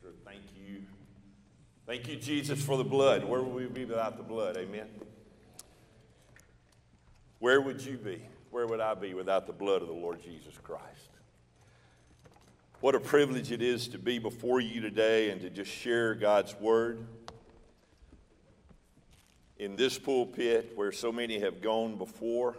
Pastor. Thank you. Thank you, Jesus, for the blood. Where would we be without the blood? Amen. Where would you be? Where would I be without the blood of the Lord Jesus Christ? What a privilege it is to be before you today and to just share God's word in this pulpit where so many have gone before.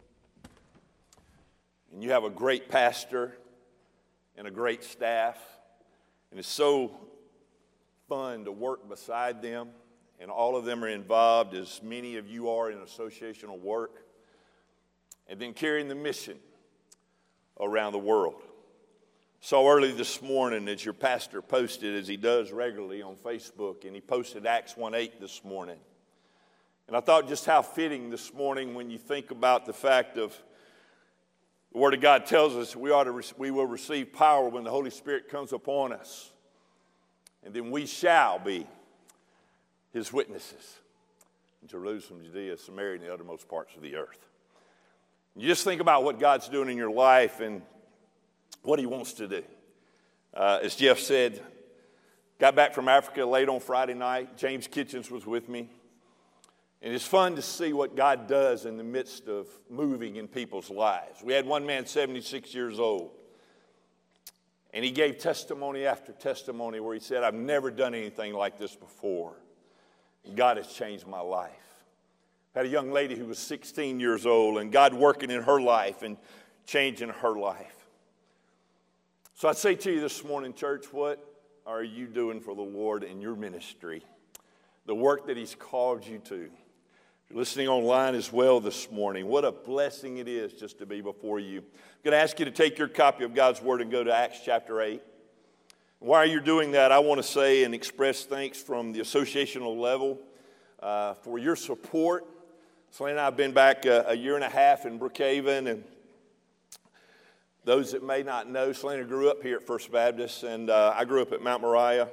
And you have a great pastor and a great staff. And it's so fun to work beside them. And all of them are involved, as many of you are, in associational work. And then carrying the mission around the world. So early this morning, as your pastor posted, as he does regularly on Facebook, and he posted Acts 1:8 this morning. And I thought just how fitting this morning when you think about the fact of the Word of God tells us we will receive power when the Holy Spirit comes upon us. And then we shall be His witnesses in Jerusalem, Judea, Samaria, and the uttermost parts of the earth. You just think about what God's doing in your life and what He wants to do. As Jeff said, got back from Africa late on Friday night. James Kitchens was with me. And it's fun to see what God does in the midst of moving in people's lives. We had one man, 76 years old. And he gave testimony after testimony where he said, I've never done anything like this before. And God has changed my life. I had a young lady who was 16 years old, and God working in her life and changing her life. So I say to you this morning, church, what are you doing for the Lord in your ministry? The work that He's called you to. You're listening online as well this morning. What a blessing it is just to be before you. I'm going to ask you to take your copy of God's Word and go to Acts chapter 8. While you're doing that, I want to say and express thanks from the associational level for your support. Selena and I have been back a year and a half in Brookhaven, and those that may not know, Selena grew up here at First Baptist, and I grew up at Mount Moriah.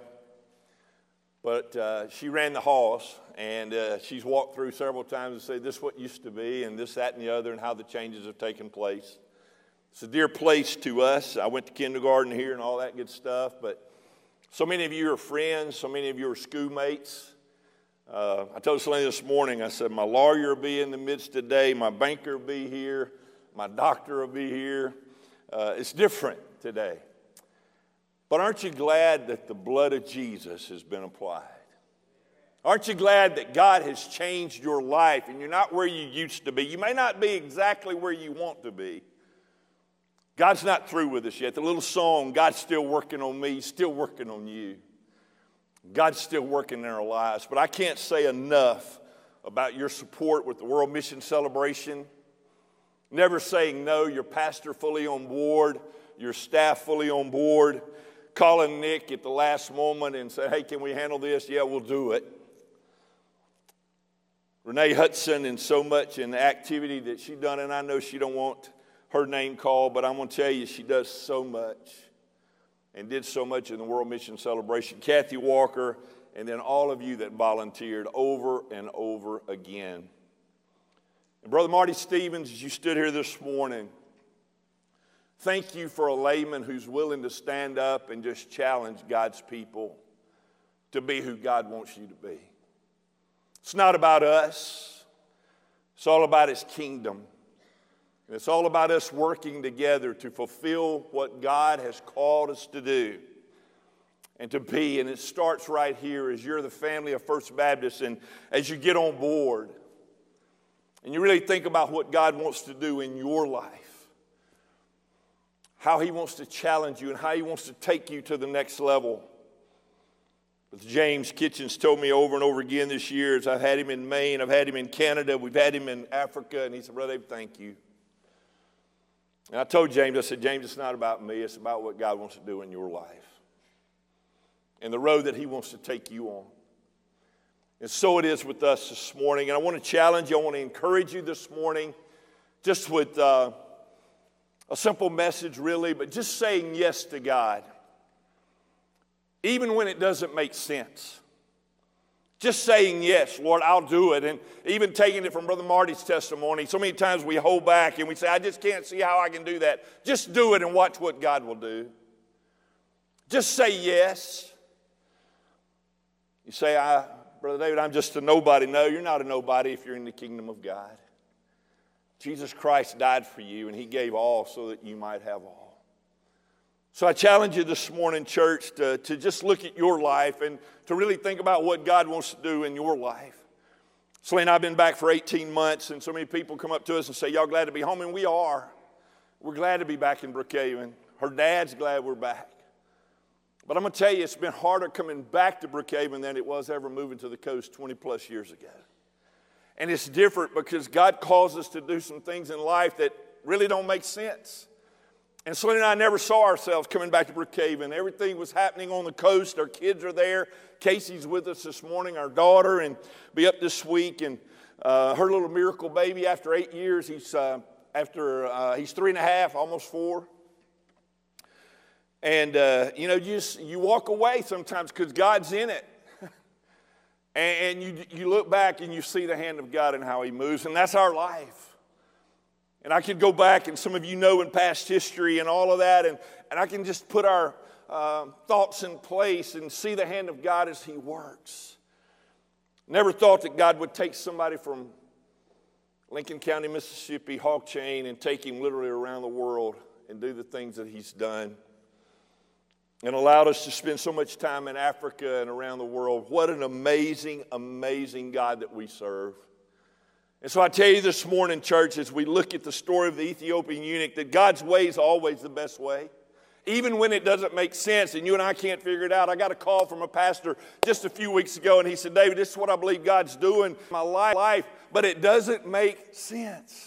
But she ran the halls, and she's walked through several times and said, this is what used to be, and this, that, and the other, and how the changes have taken place. It's a dear place to us. I went to kindergarten here and all that good stuff, but so many of you are friends, so many of you are schoolmates. I told Selena this morning, I said, my lawyer will be in the midst today, my banker will be here, my doctor will be here. It's different today. But aren't you glad that the blood of Jesus has been applied? Aren't you glad that God has changed your life and you're not where you used to be? You may not be exactly where you want to be. God's not through with us yet. The little song, God's still working on me, He's still working on you. God's still working in our lives. But I can't say enough about your support with the World Mission Celebration. Never saying no, your pastor fully on board, your staff fully on board. Calling Nick at the last moment and say, hey, can we handle this? Yeah, we'll do it. Renee Hudson and so much in the activity that she's done, and I know she don't want her name called, but I'm going to tell you she does so much and did so much in the World Mission Celebration. Kathy Walker, and then all of you that volunteered over and over again. And Brother Marty Stevens, as you stood here this morning, thank you for a layman who's willing to stand up and just challenge God's people to be who God wants you to be. It's not about us. It's all about His kingdom. And it's all about us working together to fulfill what God has called us to do and to be. And it starts right here as you're the family of First Baptist and as you get on board and you really think about what God wants to do in your life. How He wants to challenge you and how He wants to take you to the next level. As James Kitchens told me over and over again this year, as I've had him in Maine, I've had him in Canada, we've had him in Africa, and he said, Brother Abe, thank you. And I told James, I said, James, it's not about me, it's about what God wants to do in your life and the road that He wants to take you on. And so it is with us this morning. And I want to challenge you, I want to encourage you this morning just with a simple message, really, but just saying yes to God, even when it doesn't make sense. Just saying yes, Lord, I'll do it. And even taking it from Brother Marty's testimony, so many times we hold back and we say, I just can't see how I can do that. Just do it and watch what God will do. Just say yes. You say, Brother David, I'm just a nobody. No, you're not a nobody if you're in the kingdom of God. Jesus Christ died for you, and he gave all so that you might have all. So I challenge you this morning, church, to just look at your life and to really think about what God wants to do in your life. Selena and I have been back for 18 months, and so many people come up to us and say, y'all glad to be home? And we are. We're glad to be back in Brookhaven. Her dad's glad we're back. But I'm going to tell you, it's been harder coming back to Brookhaven than it was ever moving to the coast 20 plus years ago. And it's different because God calls us to do some things in life that really don't make sense. And Selena and I never saw ourselves coming back to Brookhaven. Everything was happening on the coast. Our kids are there. Casey's with us this morning, our daughter, and be up this week. And her little miracle baby, after 8 years, he's 3.5, almost 4. And, you walk away sometimes because God's in it. and you look back and you see the hand of God and how he moves, and that's our life. And I could go back, and some of you know in past history and all of that, and I can just put our thoughts in place and see the hand of God as he works. Never thought that God would take somebody from Lincoln County, Mississippi, Hog Chain, and take him literally around the world and do the things that he's done. And allowed us to spend so much time in Africa and around the world. What an amazing, amazing God that we serve. And so I tell you this morning, church, as we look at the story of the Ethiopian eunuch, that God's way is always the best way. Even when it doesn't make sense and you and I can't figure it out. I got a call from a pastor just a few weeks ago, and he said, David, this is what I believe God's doing in my life, but it doesn't make sense.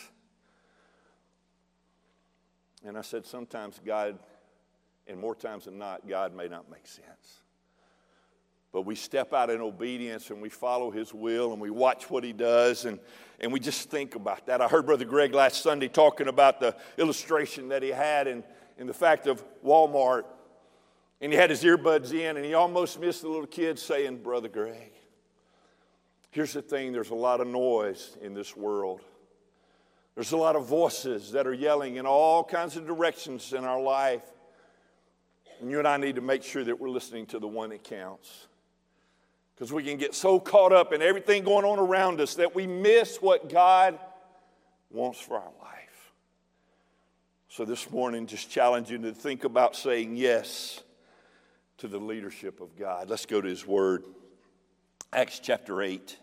And I said, sometimes God, and more times than not, God may not make sense. But we step out in obedience and we follow his will and we watch what he does and we just think about that. I heard Brother Greg last Sunday talking about the illustration that he had in the fact of Walmart. And he had his earbuds in and he almost missed the little kid saying, Brother Greg, here's the thing, there's a lot of noise in this world. There's a lot of voices that are yelling in all kinds of directions in our life. And you and I need to make sure that we're listening to the one that counts. Because we can get so caught up in everything going on around us that we miss what God wants for our life. So this morning, just challenge you to think about saying yes to the leadership of God. Let's go to his word. Acts chapter 8.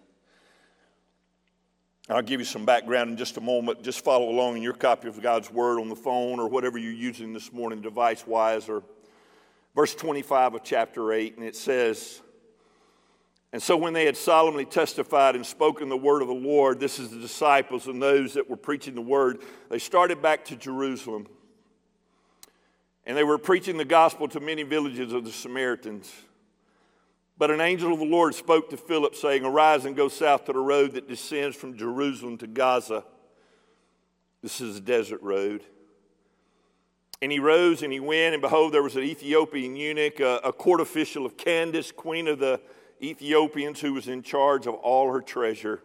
I'll give you some background in just a moment. Just follow along in your copy of God's word on the phone or whatever you're using this morning device-wise, or verse 25 of chapter 8, and it says, and so when they had solemnly testified and spoken the word of the Lord, this is the disciples and those that were preaching the word, they started back to Jerusalem. And they were preaching the gospel to many villages of the Samaritans. But an angel of the Lord spoke to Philip, saying, arise and go south to the road that descends from Jerusalem to Gaza. This is a desert road. And he rose and he went, and behold, there was an Ethiopian eunuch, a court official of Candace, queen of the Ethiopians, who was in charge of all her treasure.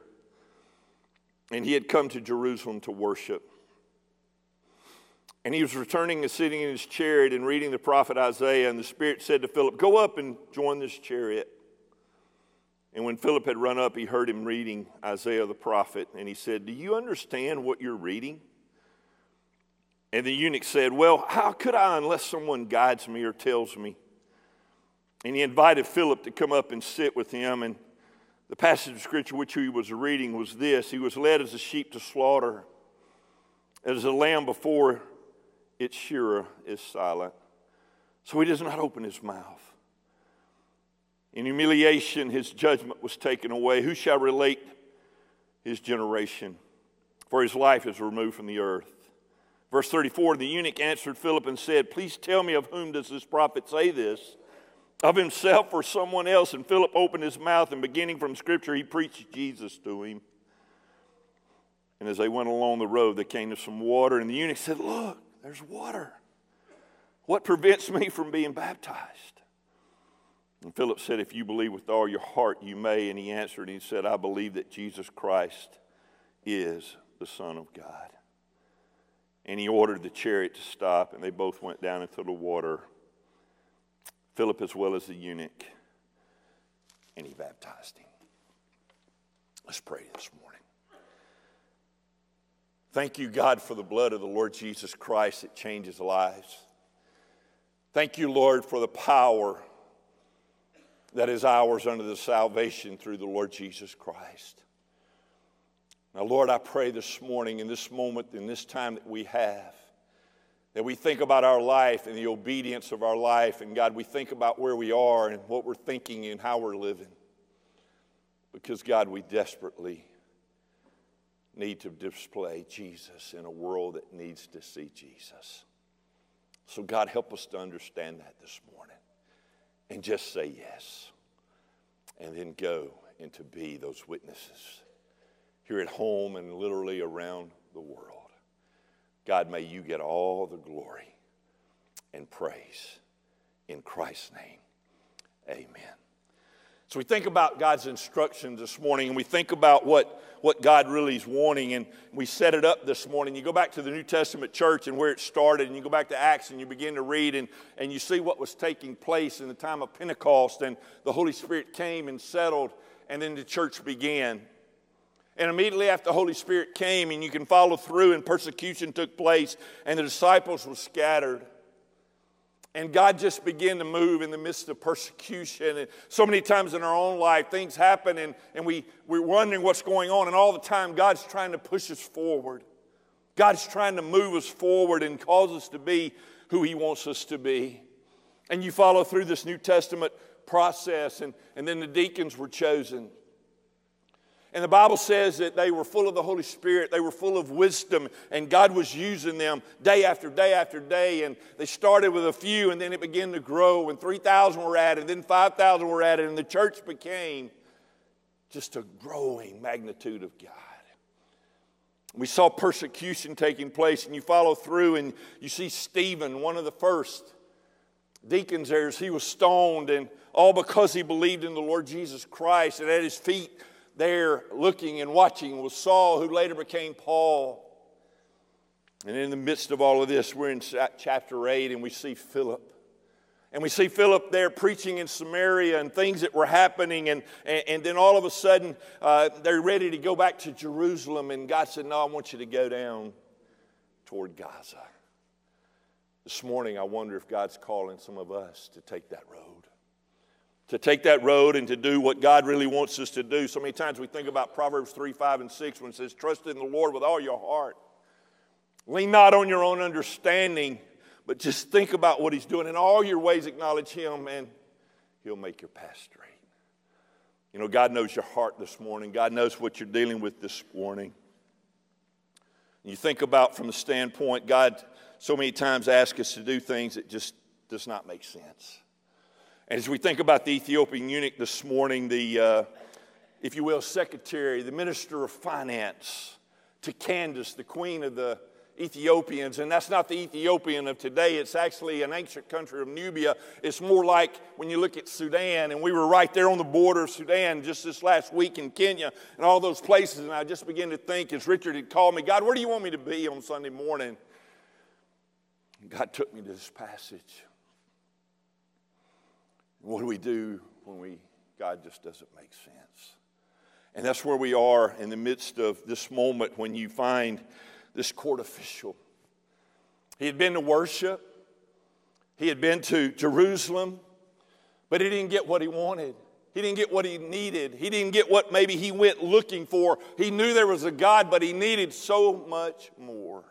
And he had come to Jerusalem to worship. And he was returning and sitting in his chariot and reading the prophet Isaiah. And the Spirit said to Philip, go up and join this chariot. And when Philip had run up, he heard him reading Isaiah the prophet. And he said, do you understand what you're reading? And the eunuch said, well, how could I unless someone guides me or tells me? And he invited Philip to come up and sit with him. And the passage of Scripture which he was reading was this. He was led as a sheep to slaughter, as a lamb before its shearer is silent. So he does not open his mouth. In humiliation, his judgment was taken away. Who shall relate his generation? For his life is removed from the earth. Verse 34, the eunuch answered Philip and said, please tell me, of whom does this prophet say this? Of himself or someone else? And Philip opened his mouth, and beginning from Scripture, he preached Jesus to him. And as they went along the road, they came to some water, and the eunuch said, look, there's water. What prevents me from being baptized? And Philip said, if you believe with all your heart, you may. And he answered, and he said, I believe that Jesus Christ is the Son of God. And he ordered the chariot to stop, and they both went down into the water, Philip as well as the eunuch. and he baptized him. Let's pray this morning. Thank you, God, for the blood of the Lord Jesus Christ that changes lives. Thank you, Lord, for the power that is ours under the salvation through the Lord Jesus Christ. Now, Lord, I pray this morning, in this moment, in this time that we have, that we think about our life and the obedience of our life. And God, we think about where we are and what we're thinking and how we're living. Because, God, we desperately need to display Jesus in a world that needs to see Jesus. So, God, help us to understand that this morning and just say yes, and then go and to be those witnesses here at home and literally around the world. God, may you get all the glory and praise in Christ's name. Amen. So we think about God's instructions this morning, and we think about what God really is wanting, and we set it up this morning. You go back to the New Testament church and where it started, and you go back to Acts and you begin to read, and you see what was taking place in the time of Pentecost, and the Holy Spirit came and settled, and then the church began. And immediately after the Holy Spirit came, and you can follow through, and persecution took place, and the disciples were scattered. And God just began to move in the midst of persecution. And so many times in our own life, things happen and we're wondering what's going on. And all the time, God's trying to push us forward. God's trying to move us forward and cause us to be who He wants us to be. And you follow through this New Testament process, and then the deacons were chosen. And the Bible says that they were full of the Holy Spirit. They were full of wisdom, and God was using them day after day after day. And they started with a few, and then it began to grow, and 3,000 were added, and then 5,000 were added, and the church became just a growing magnitude of God. We saw persecution taking place, and you follow through, and you see Stephen, one of the first deacons there, as he was stoned, and all because he believed in the Lord Jesus Christ. And at his feet there, looking and watching, was Saul, who later became Paul. And in the midst of all of this, we're in chapter 8, and we see Philip. And we see Philip there preaching in Samaria, and things that were happening. And then all of a sudden, they're ready to go back to Jerusalem. And God said, no, I want you to go down toward Gaza. This morning, I wonder if God's calling some of us to take that road. To take that road and to do what God really wants us to do. So many times we think about Proverbs 3, 5, and 6 when it says, trust in the Lord with all your heart. Lean not on your own understanding, but just think about what He's doing. In all your ways acknowledge Him, and He'll make your path straight. You know, God knows your heart this morning. God knows what you're dealing with this morning. You think about from the standpoint, God so many times asks us to do things that just does not make sense. And as we think about the Ethiopian eunuch this morning, the, if you will, secretary, the minister of finance to Candace, the queen of the Ethiopians, and that's not the Ethiopian of today. It's actually an ancient country of Nubia. It's more like when you look at Sudan, and we were right there on the border of Sudan just this last week in Kenya and all those places, and I just began to think as Richard had called me, God, where do you want me to be on Sunday morning? And God took me to this passage. What do we do when God just doesn't make sense? And that's where we are in the midst of this moment when you find this court official. He had been to worship. He had been to Jerusalem, but he didn't get what he wanted. He didn't get what he needed. He didn't get what maybe he went looking for. He knew there was a God, but he needed so much more.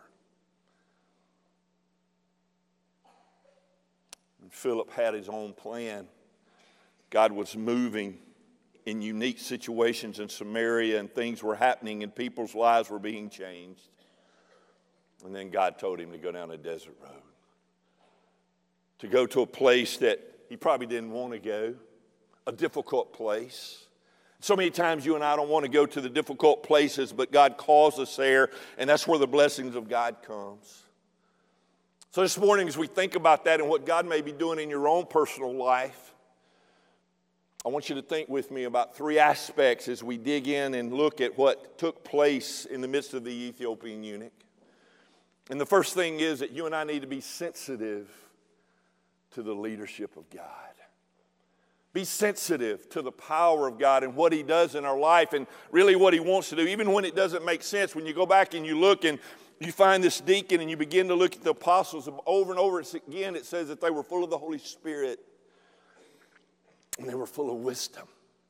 And Philip had his own plan. God was moving in unique situations in Samaria, and things were happening, and people's lives were being changed. And then God told him to go down a desert road, to go to a place that he probably didn't want to go, a difficult place. So many times you and I don't want to go to the difficult places, but God calls us there, and that's where the blessings of God comes. So this morning, as we think about that and what God may be doing in your own personal life, I want you to think with me about three aspects as we dig in and look at what took place in the midst of the Ethiopian eunuch. And the first thing is that you and I need to be sensitive to the leadership of God. Be sensitive to the power of God and what He does in our life and really what He wants to do, even when it doesn't make sense. When you go back and you look and you find this deacon and you begin to look at the apostles over and over again, it says that they were full of the Holy Spirit and they were full of wisdom.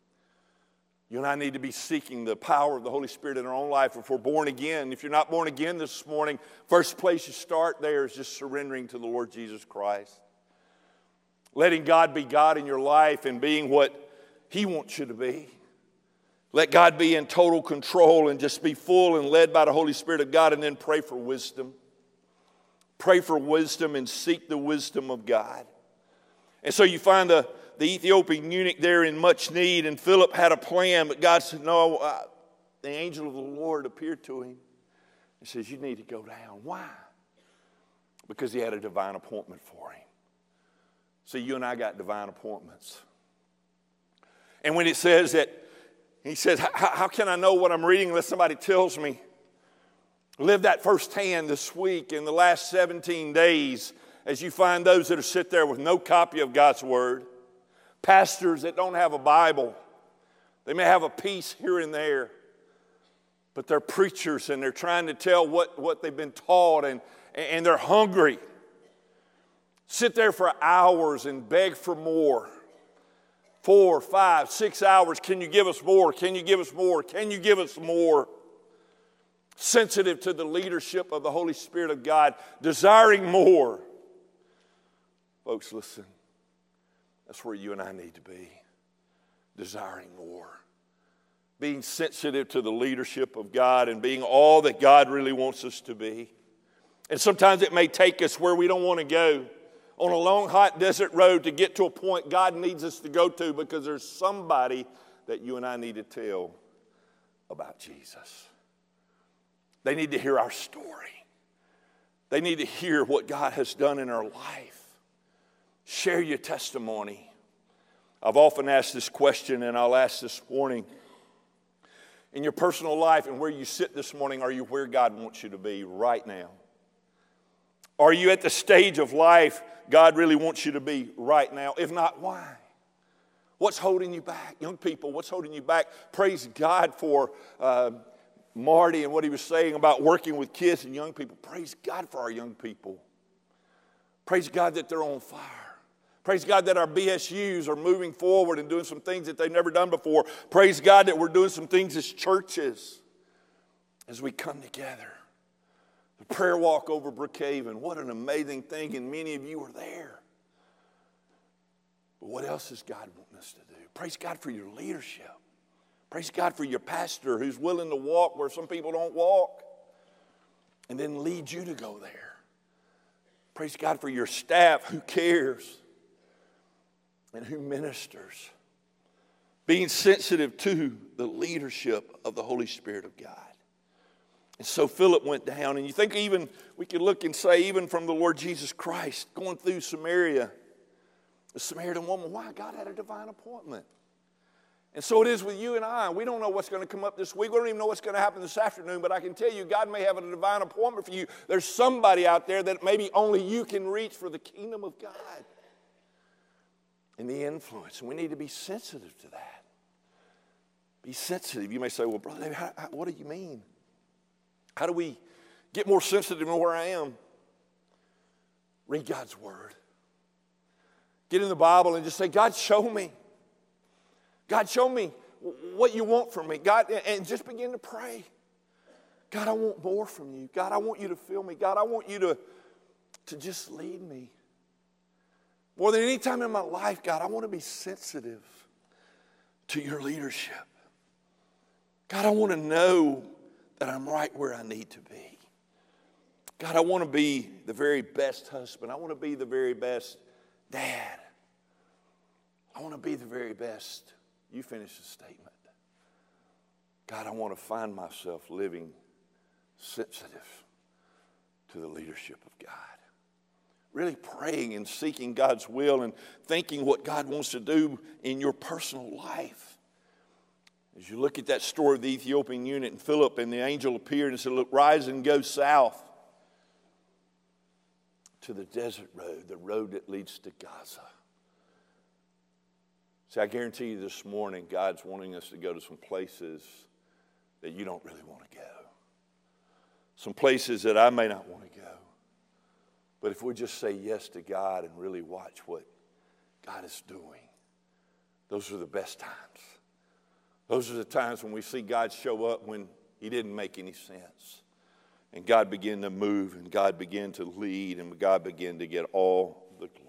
You and I need to be seeking the power of the Holy Spirit in our own life if we're born again. If you're not born again this morning, first place you start there is just surrendering to the Lord Jesus Christ. Letting God be God in your life and being what He wants you to be. Let God be in total control and just be full and led by the Holy Spirit of God, and then pray for wisdom. Pray for wisdom and seek the wisdom of God. And so you find the Ethiopian eunuch there in much need, and Philip had a plan, but God said, no, the angel of the Lord appeared to him. He says, you need to go down. Why? Because he had a divine appointment for him. See, you and I got divine appointments. And when it says that, he says, how can I know what I'm reading unless somebody tells me? Live that firsthand this week in the last 17 days as you find those that are sit there with no copy of God's Word. Pastors that don't have a Bible. They may have a piece here and there. But they're preachers and they're trying to tell what they've been taught and they're hungry. Sit there for hours and beg for more. 4, 5, 6 hours. Can you give us more? Can you give us more? Can you give us more? Sensitive to the leadership of the Holy Spirit of God. Desiring more. Folks, listen. That's where you and I need to be. Desiring more. Being sensitive to the leadership of God and being all that God really wants us to be. And sometimes it may take us where we don't want to go. On a long, hot desert road to get to a point God needs us to go to because there's somebody that you and I need to tell about Jesus. They need to hear our story. They need to hear what God has done in our life. Share your testimony. I've often asked this question, and I'll ask this morning. In your personal life and where you sit this morning, are you where God wants you to be right now? Are you at the stage of life God really wants you to be right now? If not, why? What's holding you back? Young people, what's holding you back? Praise God for Marty and what he was saying about working with kids and young people. Praise God for our young people. Praise God that they're on fire. Praise God that our BSUs are moving forward and doing some things that they've never done before. Praise God that we're doing some things as churches as we come together. The prayer walk over Brookhaven, what an amazing thing, and many of you were there. But what else is God wanting us to do? Praise God for your leadership. Praise God for your pastor who's willing to walk where some people don't walk and then lead you to go there. Praise God for your staff who cares and who ministers. Being sensitive to the leadership of the Holy Spirit of God. And so Philip went down, and you think even, we could look and say, even from the Lord Jesus Christ, going through Samaria, the Samaritan woman, why? God had a divine appointment. And so it is with you and I. We don't know what's going to come up this week. We don't even know what's going to happen this afternoon, but I can tell you, God may have a divine appointment for you. There's somebody out there that maybe only you can reach for the kingdom of God and the influence. And we need to be sensitive to that. Be sensitive. You may say, well, Brother David, what do you mean? How do we get more sensitive to where I am? Read God's Word. Get in the Bible and just say, God, show me. God, show me what you want from me. God, and just begin to pray. God, I want more from you. God, I want you to fill me. God, I want you to just lead me. More than any time in my life, God, I want to be sensitive to your leadership. God, I want to know that I'm right where I need to be. God, I want to be the very best husband. I want to be the very best dad. I want to be the very best. You finish the statement. God, I want to find myself living sensitive to the leadership of God. Really praying and seeking God's will and thinking what God wants to do in your personal life. As you look at that story of the Ethiopian eunuch and Philip, and the angel appeared and said, look, rise and go south to the desert road, the road that leads to Gaza. See, I guarantee you this morning, God's wanting us to go to some places that you don't really want to go. Some places that I may not want to go. But if we just say yes to God and really watch what God is doing, those are the best times. Those are the times when we see God show up when he didn't make any sense. And God began to move, and God began to lead, and God began to get all the glory.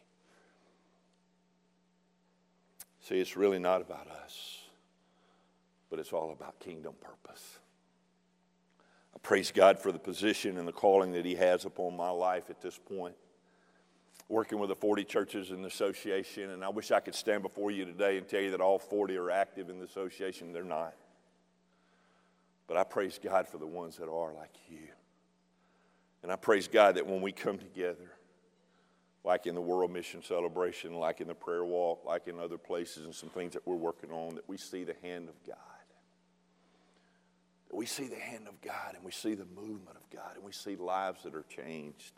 See, it's really not about us, but it's all about kingdom purpose. I praise God for the position and the calling that he has upon my life at this point. Working with the 40 churches in the association, and I wish I could stand before you today and tell you that all 40 are active in the association. They're not. But I praise God for the ones that are like you. And I praise God that when we come together, like in the World Mission Celebration, like in the prayer walk, like in other places and some things that we're working on, that we see the hand of God. That we see the hand of God, and we see the movement of God, and we see lives that are changed.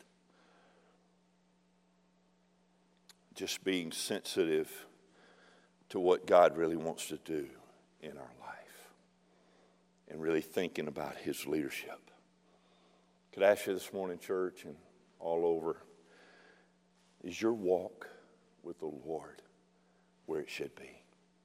Just being sensitive to what God really wants to do in our life and really thinking about his leadership. Could I ask you this morning, church, and all over, is your walk with the Lord where it should be?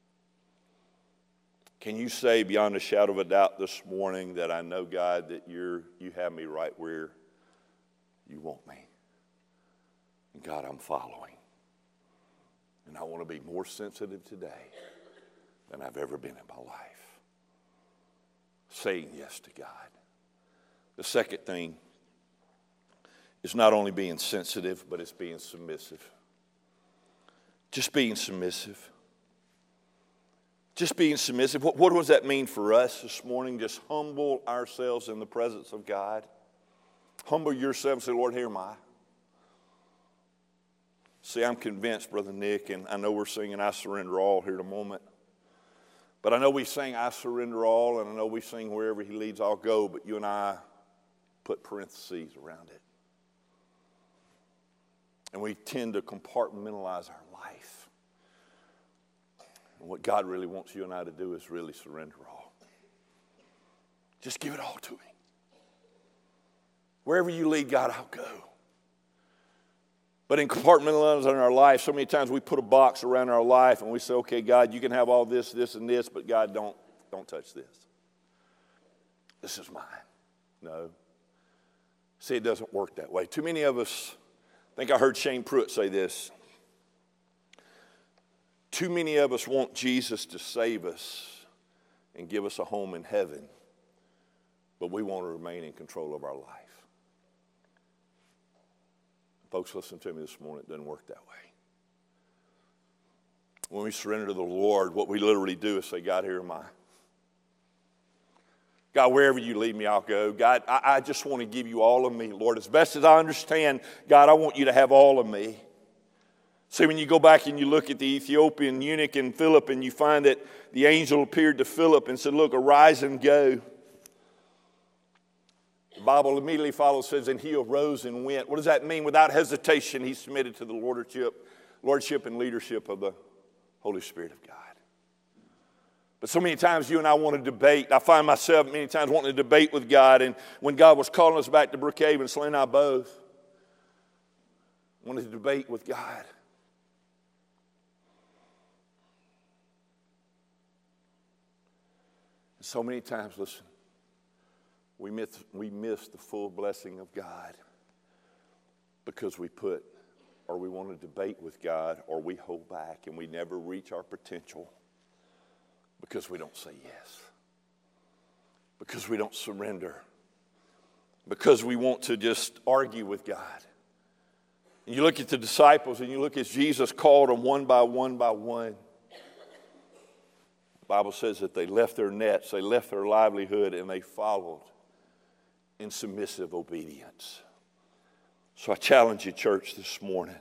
Can you say beyond a shadow of a doubt this morning that I know, God, that you have me right where you want me? And God, I'm following. And I want to be more sensitive today than I've ever been in my life. Saying yes to God. The second thing is not only being sensitive, but it's being submissive. Just being submissive. Just being submissive. What does that mean for us this morning? Just humble ourselves in the presence of God. Humble yourself and say, Lord, here am I. See, I'm convinced, Brother Nick, and I know we're singing I Surrender All here in a moment. But I know we sing I Surrender All, and I know we sing Wherever he leads, I'll go, but you and I put parentheses around it. And we tend to compartmentalize our life. And what God really wants you and I to do is really surrender all. Just give it all to him. Wherever you lead, God, I'll go. But in compartmentalizing our life, so many times we put a box around our life and we say, okay, God, you can have all this, this, and this, but God, don't touch this. This is mine. No. See, it doesn't work that way. Too many of us, I think I heard Shane Pruitt say this. Too many of us want Jesus to save us and give us a home in heaven, but we want to remain in control of our life. Folks, listen to me this morning. It doesn't work that way. When we surrender to the Lord, what we literally do is say, God, here am I. God, wherever you lead me, I'll go. God, I just want to give you all of me. Lord, as best as I understand, God, I want you to have all of me. See, when you go back and you look at the Ethiopian eunuch and Philip, and you find that the angel appeared to Philip and said, look, arise and go. The Bible immediately follows, says, and he arose and went. What does that mean? Without hesitation, he submitted to the lordship and leadership of the Holy Spirit of God. But so many times you and I want to debate. I find myself many times wanting to debate with God. And when God was calling us back to Brookhaven, Slay and I both wanted to debate with God. And so many times, listen, we miss the full blessing of God because we want to debate with God, or we hold back and we never reach our potential because we don't say yes, because we don't surrender, because we want to just argue with God. And you look at the disciples and you look at Jesus called them one by one by one. The Bible says that they left their nets, they left their livelihood, and they followed in submissive obedience. So I challenge you, church, this morning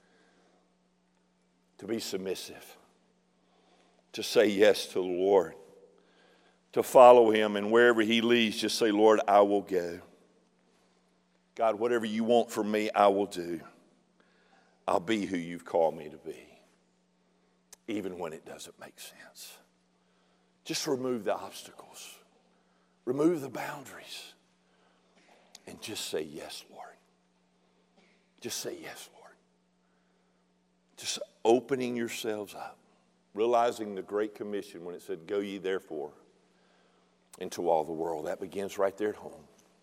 to be submissive, to say yes to the Lord, to follow him, and wherever he leads, just say, Lord, I will go. God, whatever you want from me, I will do. I'll be who you've called me to be. even when it doesn't make sense. Just remove the obstacles. Remove the boundaries. And just say, yes, Lord. Just say, yes, Lord. Just opening yourselves up. Realizing the Great Commission when it said, go ye therefore into all the world. That begins right there at home.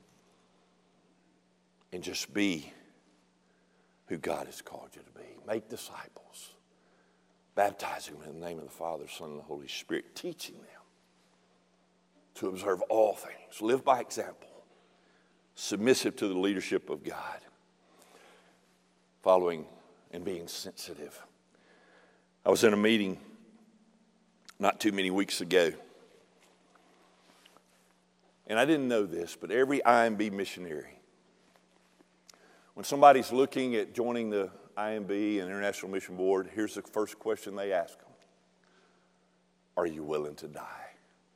And just be who God has called you to be. Make disciples. Baptizing them in the name of the Father, Son, and the Holy Spirit. Teaching them to observe all things. Live by example. Submissive to the leadership of God. Following and being sensitive. I was in a meeting not too many weeks ago. And I didn't know this, but every IMB missionary, when somebody's looking at joining the IMB and International Mission Board, here's the first question they ask them. Are you willing to die?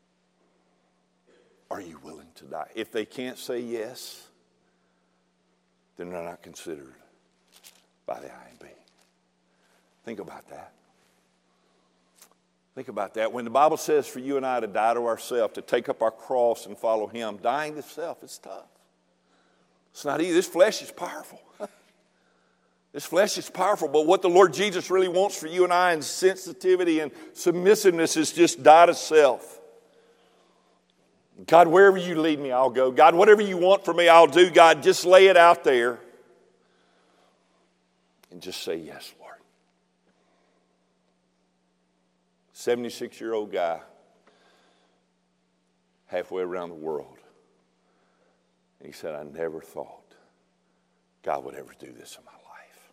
Are you willing to die? If they can't say yes, then they're not considered by the IMB. Think about that. Think about that. When the Bible says for you and I to die to ourselves, to take up our cross and follow Him, dying to self is tough. It's not easy. This flesh is powerful. This flesh is powerful, but what the Lord Jesus really wants for you and I in sensitivity and submissiveness is just die to self. God, wherever you lead me, I'll go. God, whatever you want from me, I'll do. God, just lay it out there and just say yes, Lord. 76-year-old guy, halfway around the world. And he said, I never thought God would ever do this in my life.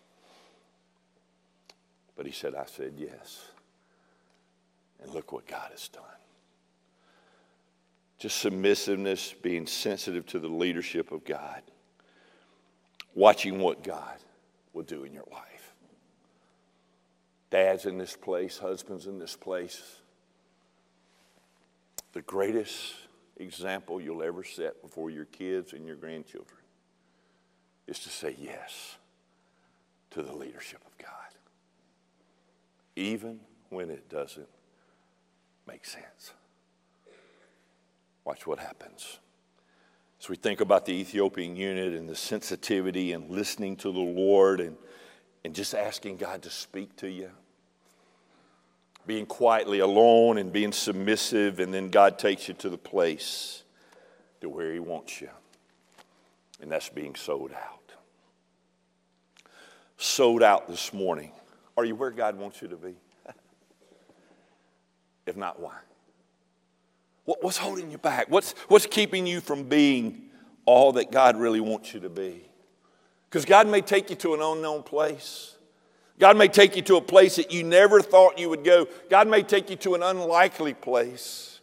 But he said, I said yes. And look what God has done. Just submissiveness, being sensitive to the leadership of God. Watching what God will do in your life. Dads in this place, husbands in this place. The greatest example you'll ever set before your kids and your grandchildren is to say yes to the leadership of God. Even when it doesn't make sense. Watch what happens. As we think about the Ethiopian unit and the sensitivity and listening to the Lord and just asking God to speak to you. Being quietly alone and being submissive, and then God takes you to the place to where He wants you. And that's being sold out. Sold out this morning. Are you where God wants you to be? If not, why? What's holding you back? What's keeping you from being all that God really wants you to be? Because God may take you to an unknown place. God may take you to a place that you never thought you would go. God may take you to an unlikely place.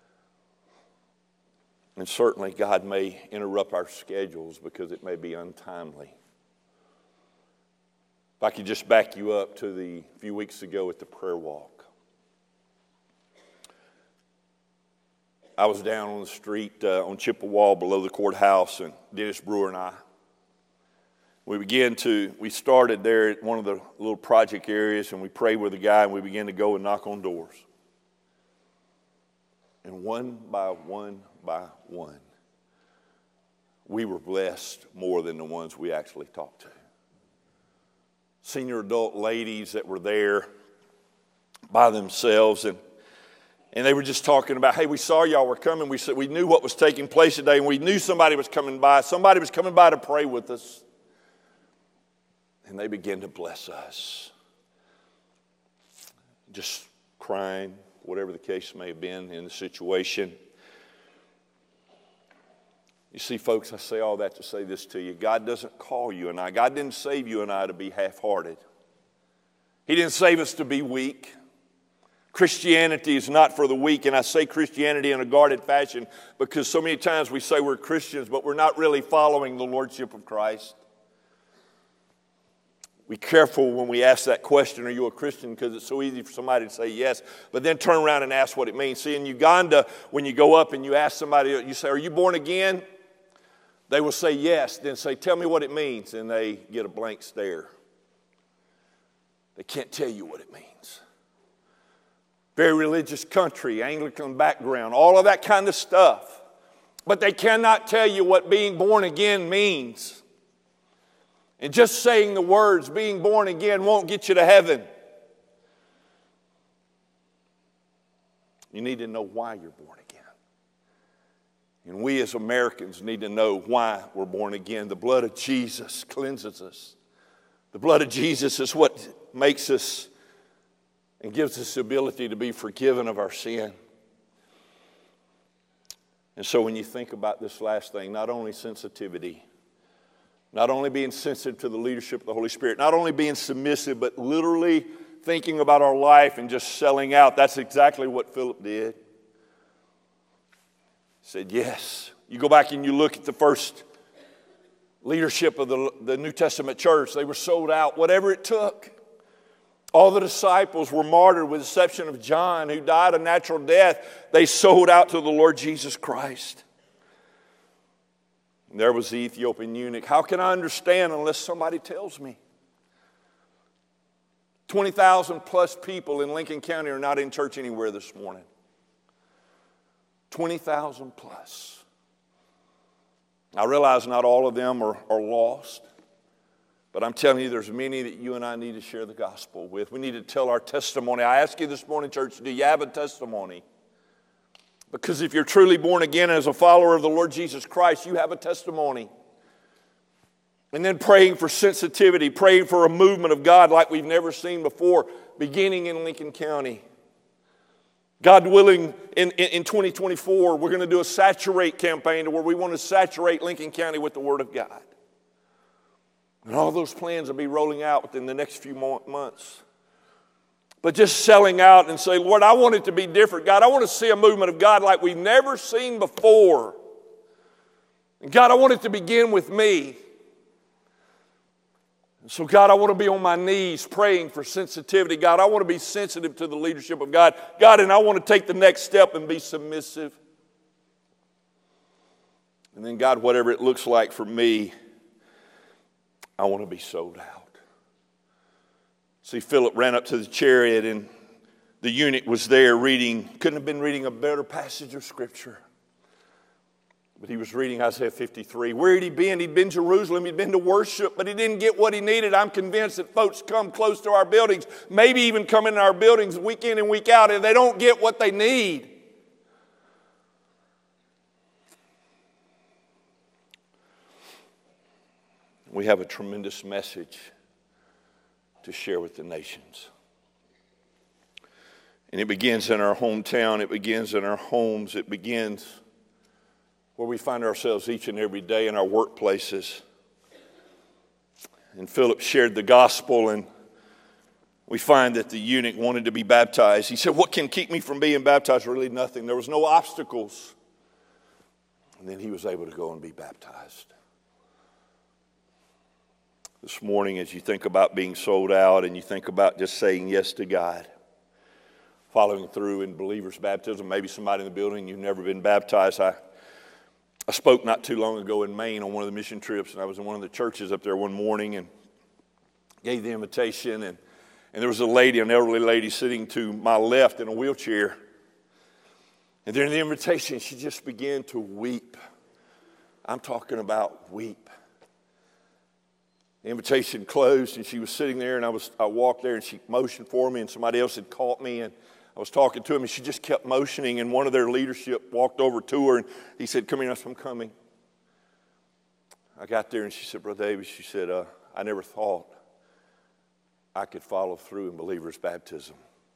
And certainly God may interrupt our schedules because it may be untimely. If I could just back you up to the few weeks ago at the prayer walk. I was down on the street on Chippewa below the courthouse, and Dennis Brewer and I, we started there at one of the little project areas, and we prayed with a guy, and we began to go and knock on doors. And one by one, we were blessed more than the ones we actually talked to. Senior adult ladies that were there by themselves, and they were just talking about, hey, we saw y'all were coming. We said we knew what was taking place today, and we knew somebody was coming by. Somebody was coming by to pray with us. And they began to bless us. Just crying, whatever the case may have been in the situation. You see, folks, I say all that to say this to you. God doesn't call you and I. God didn't save you and I to be half-hearted. He didn't save us to be weak. Christianity is not for the weak, and I say Christianity in a guarded fashion because so many times we say we're Christians, but we're not really following the Lordship of Christ. Be careful when we ask that question, are you a Christian? Because it's so easy for somebody to say yes, but then turn around and ask what it means. See, in Uganda, when you go up and you ask somebody, you say, are you born again? They will say yes, then say, tell me what it means, and they get a blank stare. They can't tell you what it means. very religious country, Anglican background, all of that kind of stuff. But they cannot tell you what being born again means. And just saying the words, being born again, won't get you to heaven. You need to know why you're born again. And we as Americans need to know why we're born again. The blood of Jesus cleanses us. The blood of Jesus is what makes us and gives us the ability to be forgiven of our sin. And so when you think about this last thing, not only sensitivity, not only being sensitive to the leadership of the Holy Spirit, not only being submissive, but literally thinking about our life and just selling out. That's exactly what Philip did. He said, yes. You go back and you look at the first leadership of the New Testament church. They were sold out, whatever it took. All the disciples were martyred with the exception of John, who died a natural death. They sold out to the Lord Jesus Christ. And there was the Ethiopian eunuch. How can I understand unless somebody tells me? 20,000 plus people in Lincoln County are not in church anywhere this morning. 20,000 plus. I realize not all of them are lost. But I'm telling you, there's many that you and I need to share the gospel with. We need to tell our testimony. I ask you this morning, church, do you have a testimony? Because if you're truly born again as a follower of the Lord Jesus Christ, you have a testimony. And then praying for sensitivity, praying for a movement of God like we've never seen before, beginning in Lincoln County. God willing, in 2024, we're going to do a saturate campaign where we want to saturate Lincoln County with the Word of God. And all those plans will be rolling out within the next few months. But just selling out and say, Lord, I want it to be different. God, I want to see a movement of God like we've never seen before. And God, I want it to begin with me. And so, God, I want to be on my knees praying for sensitivity. God, I want to be sensitive to the leadership of God. God, and I want to take the next step and be submissive. And then, God, whatever it looks like for me, I want to be sold out. See, Philip ran up to the chariot and the eunuch was there reading, couldn't have been reading a better passage of Scripture. But he was reading Isaiah 53. Where had he been? He'd been to Jerusalem, he'd been to worship, but he didn't get what he needed. I'm convinced that folks come close to our buildings, maybe even come into our buildings week in and week out, and they don't get what they need. We have a tremendous message to share with the nations. And it begins in our hometown. It begins in our homes. It begins where we find ourselves each and every day in our workplaces. And Philip shared the gospel, and we find that the eunuch wanted to be baptized. He said, what can keep me from being baptized? Really nothing. There was no obstacles. And then he was able to go and be baptized. This morning, as you think about being sold out and you think about just saying yes to God, following through in believer's baptism, maybe somebody in the building, you've never been baptized. I spoke not too long ago in Maine on one of the mission trips, and I was in one of the churches up there one morning and gave the invitation, and there was a lady, an elderly lady, sitting to my left in a wheelchair. And during the invitation, she just began to weep. I'm talking about weep. The invitation closed, and she was sitting there, and I walked there, and she motioned for me, and somebody else had caught me, and I was talking to him, and she just kept motioning, and one of their leadership walked over to her, and he said, come here. I said, I'm coming. I got there, and she said, Brother Davis, she said, I never thought I could follow through in believer's baptism.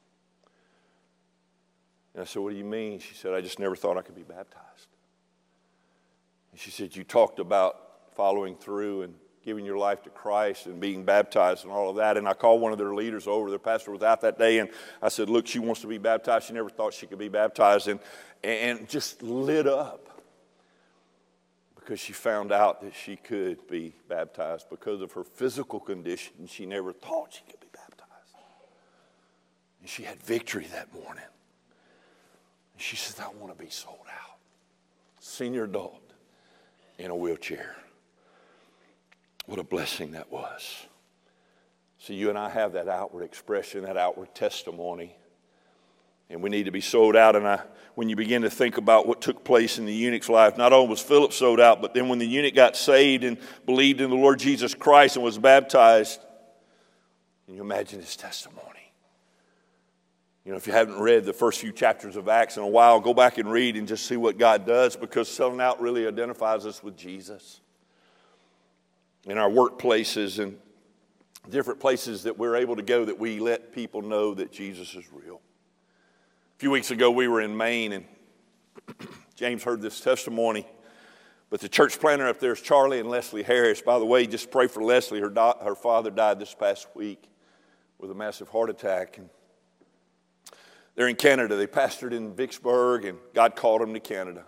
And I said, what do you mean? She said, I just never thought I could be baptized. And she said, you talked about following through and giving your life to Christ and being baptized and all of that. And I called one of their leaders over. Their pastor was out that day, and I said, look, she wants to be baptized. She never thought she could be baptized, and just lit up because she found out that she could be baptized because of her physical condition. She never thought she could be baptized. And she had victory that morning. And she says, I want to be sold out. Senior adult in a wheelchair. What a blessing that was. So you and I have that outward expression, that outward testimony. And we need to be sold out. And when you begin to think about what took place in the eunuch's life, not only was Philip sold out, but then when the eunuch got saved and believed in the Lord Jesus Christ and was baptized, can you imagine his testimony? You know, if you haven't read the first few chapters of Acts in a while, go back and read and just see what God does, because selling out really identifies us with Jesus. In our workplaces and different places that we're able to go, that we let people know that Jesus is real. A few weeks ago, we were in Maine, and James heard this testimony. But the church planter up there is Charlie and Leslie Harris. By the way, just pray for Leslie. Her father died this past week with a massive heart attack. And they're in Canada. They pastored in Vicksburg, and God called them to Canada.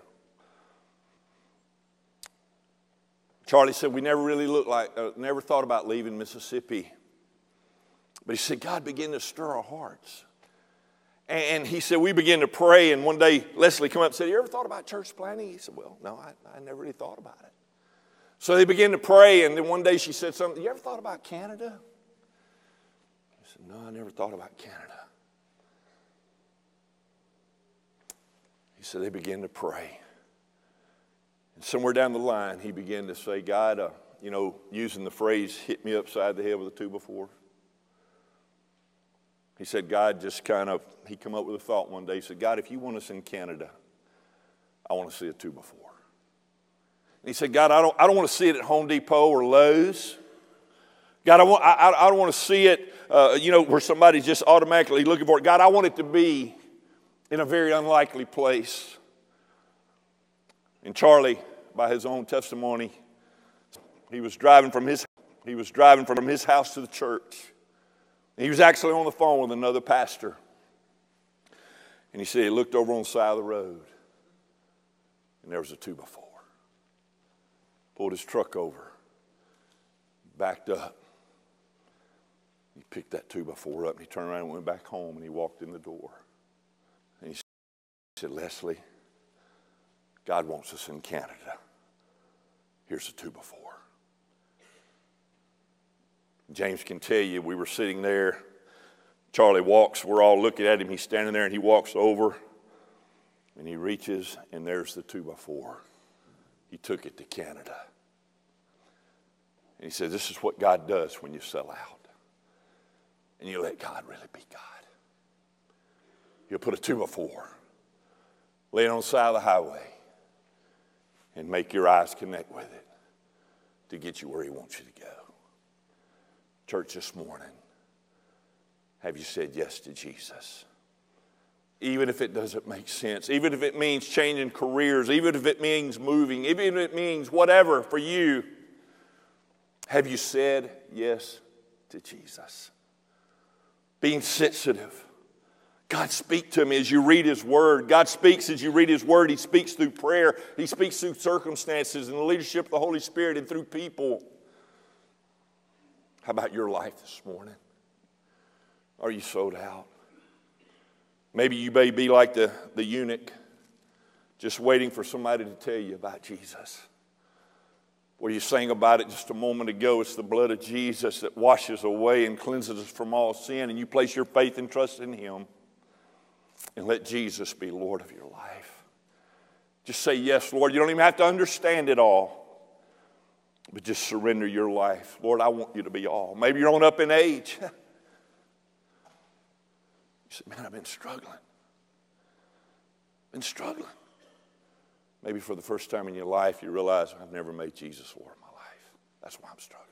Charlie said, we never really never thought about leaving Mississippi. But he said, God began to stir our hearts. And he said, we began to pray, and one day Leslie came up and said, you ever thought about church planting? He said, well, no, I never really thought about it. So they began to pray, and then one day she said something, you ever thought about Canada? I said, no, I never thought about Canada. He said, they began to pray. And somewhere down the line, he began to say, God, using the phrase, hit me upside the head with a 2x4. He said, God just he come up with a thought one day. He said, God, if you want us in Canada, I want to see a 2x4. And he said, God, I don't want to see it at Home Depot or Lowe's. God, I don't want to see it, where somebody's just automatically looking for it. God, I want it to be in a very unlikely place. And Charlie, by his own testimony, he was driving from his house to the church. He was actually on the phone with another pastor. And he said he looked over on the side of the road, and there was a 2x4. Pulled his truck over, backed up. He picked that 2x4 up, and he turned around and went back home, and he walked in the door. And he said, Leslie, God wants us in Canada. Here's a 2x4. James can tell you, we were sitting there. Charlie walks, we're all looking at him. He's standing there, and he walks over, and he reaches, and there's the 2x4. He took it to Canada. And he said, this is what God does when you sell out. And you let God really be God. He'll put a 2x4, lay it on the side of the highway, and make your eyes connect with it to get you where he wants you to go. Church, this morning, have you said yes to Jesus? Even if it doesn't make sense, even if it means changing careers, even if it means moving, even if it means whatever for you, have you said yes to Jesus? Being sensitive. God, speak to me as you read his word. God speaks as you read his word. He speaks through prayer. He speaks through circumstances and the leadership of the Holy Spirit and through people. How about your life this morning? Are you sold out? Maybe you may be like the eunuch, just waiting for somebody to tell you about Jesus. Well, you sang about it just a moment ago. It's the blood of Jesus that washes away and cleanses us from all sin. And you place your faith and trust in him. And let Jesus be Lord of your life. Just say yes, Lord. You don't even have to understand it all. But just surrender your life. Lord, I want you to be all. Maybe you're on up in age. You say, man, I've been struggling. Maybe for the first time in your life, you realize I've never made Jesus Lord of my life. That's why I'm struggling.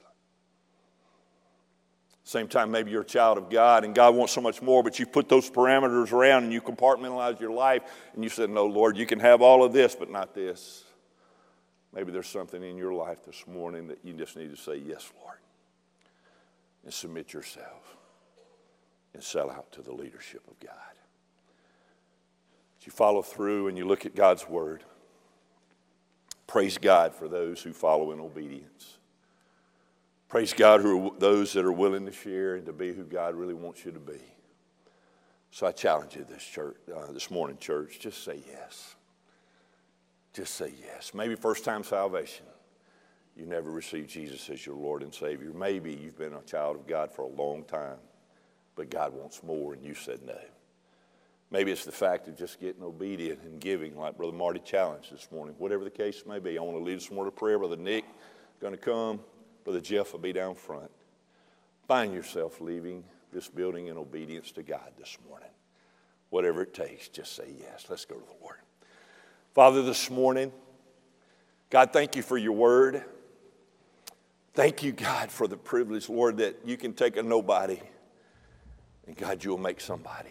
Same time, maybe you're a child of God and God wants so much more, but you put those parameters around and you compartmentalize your life and you said, no, Lord, you can have all of this, but not this. Maybe there's something in your life this morning that you just need to say, yes, Lord, and submit yourself and sell out to the leadership of God. As you follow through and you look at God's word, praise God for those who follow in obedience. Praise God for those that are willing to share and to be who God really wants you to be. So I challenge you this morning, church, just say yes. Just say yes. Maybe first time salvation. You never received Jesus as your Lord and Savior. Maybe you've been a child of God for a long time, but God wants more and you said no. Maybe it's the fact of just getting obedient and giving, like Brother Marty challenged this morning. Whatever the case may be, I want to lead us in a word of prayer. Brother Nick is going to come. Brother Jeff will be down front. Find yourself leaving this building in obedience to God this morning. Whatever it takes, just say yes. Let's go to the Lord. Father, this morning, God, thank you for your word. Thank you, God, for the privilege, Lord, that you can take a nobody and, God, you will make somebody.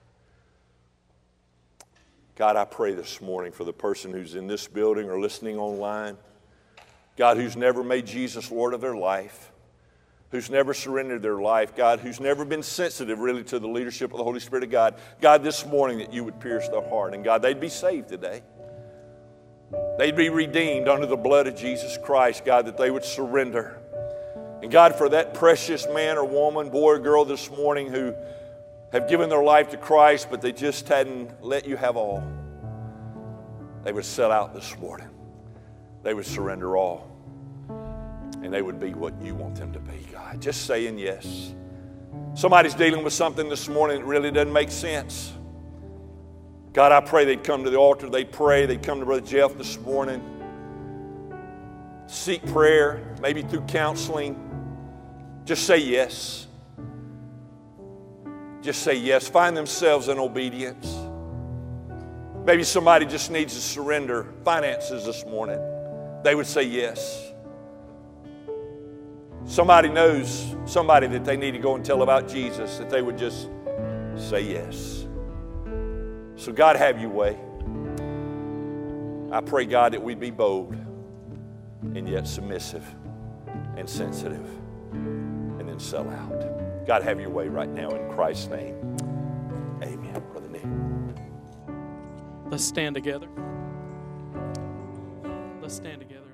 God, I pray this morning for the person who's in this building or listening online, God, who's never made Jesus Lord of their life, who's never surrendered their life, God, who's never been sensitive really to the leadership of the Holy Spirit of God. God, this morning that you would pierce their heart, and God, they'd be saved today. They'd be redeemed under the blood of Jesus Christ, God, that they would surrender. And God, for that precious man or woman, boy or girl this morning who have given their life to Christ, but they just hadn't let you have all, they would sell out this morning. They would surrender all. And they would be what you want them to be, God. Just saying yes. Somebody's dealing with something this morning that really doesn't make sense. God, I pray they'd come to the altar. They'd pray. They'd come to Brother Jeff this morning. Seek prayer, maybe through counseling. Just say yes. Just say yes. Find themselves in obedience. Maybe somebody just needs to surrender finances this morning. They would say yes. Somebody knows somebody that they need to go and tell about Jesus, that they would just say yes. So God, have your way. I pray, God, that we'd be bold and yet submissive and sensitive and then sell out. God, have your way right now in Christ's name. Amen. Brother Nick. Let's stand together. Let's stand together.